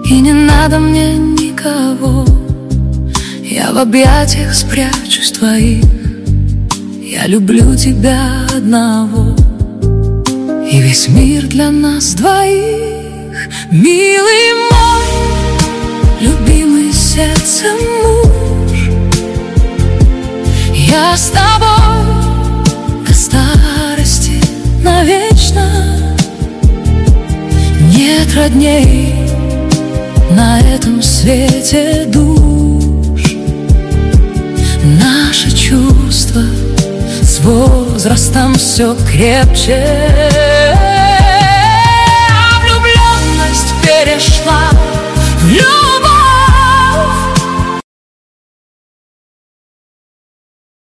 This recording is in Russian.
И не надо мне никого, я в объятиях спрячусь твоих. Я люблю тебя одного, и весь мир для нас двоих. Милый мой, любимый сердцем муж, я с тобой до старости навечно. Нет родней на этом свете душ. Наши чувства с возрастом все крепче, а влюбленность перешла в любовь.